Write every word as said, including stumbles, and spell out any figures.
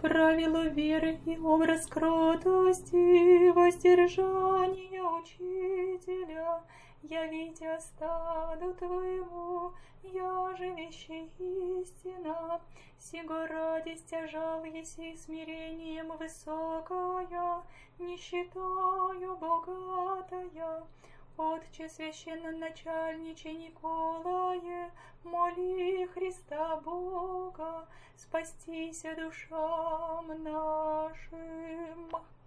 правило веры и образ кротости, воздержания учителя, явите стаду твоему, я же вещи истина, сего ради стяжал еси смирением высокая, не считаю богатая. Отче священноначальниче Николае, моли Христа Бога, спастися душам нашим.